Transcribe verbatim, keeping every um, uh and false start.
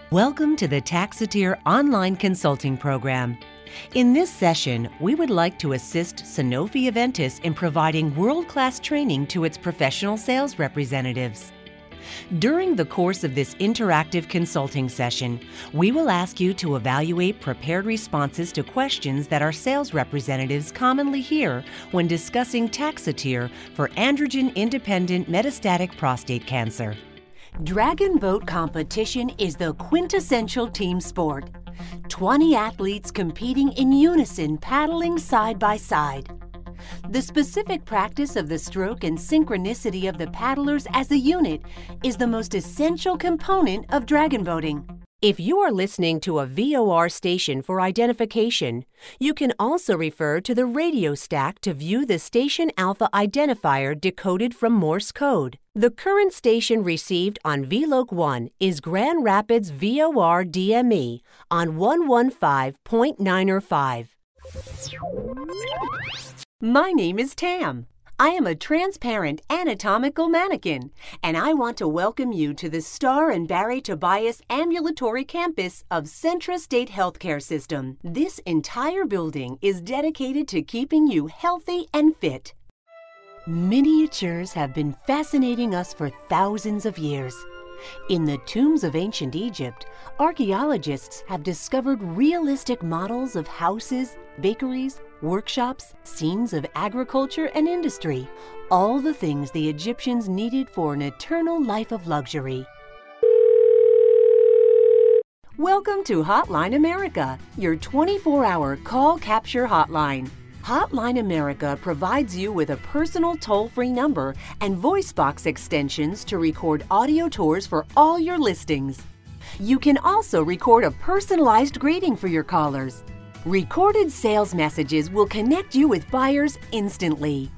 Welcome to the Taxotere online consulting program. In this session, we would like to assist Sanofi Aventis in providing world-class training to its professional sales representatives. During the course of this interactive consulting session, we will ask you to evaluate prepared responses to questions that our sales representatives commonly hear when discussing Taxotere for androgen-independent metastatic prostate cancer. Dragon boat competition is the quintessential team sport. twenty athletes competing in unison, paddling side by side. The specific practice of the stroke and synchronicity of the paddlers as a unit is the most essential component of dragon boating. If you are listening to a V O R station for identification, you can also refer to the radio stack to view the station alpha identifier decoded from Morse code. The current station received on V L O C one is Grand Rapids V O R D M E on one fifteen point nine five. My name is Tam. I am a transparent anatomical mannequin, and I want to welcome you to the Star and Barry Tobias Ambulatory Campus of Centra State Healthcare System. This entire building is dedicated to keeping you healthy and fit. Miniatures have been fascinating us for thousands of years. In the tombs of ancient Egypt, archaeologists have discovered realistic models of houses, bakeries, workshops, scenes of agriculture and industry, all the things the Egyptians needed for an eternal life of luxury. Welcome to Hotline America, your twenty-four hour call capture hotline. Hotline America provides you with a personal toll-free number and voice box extensions to record audio tours for all your listings. You can also record a personalized greeting for your callers. Recorded sales messages will connect you with buyers instantly.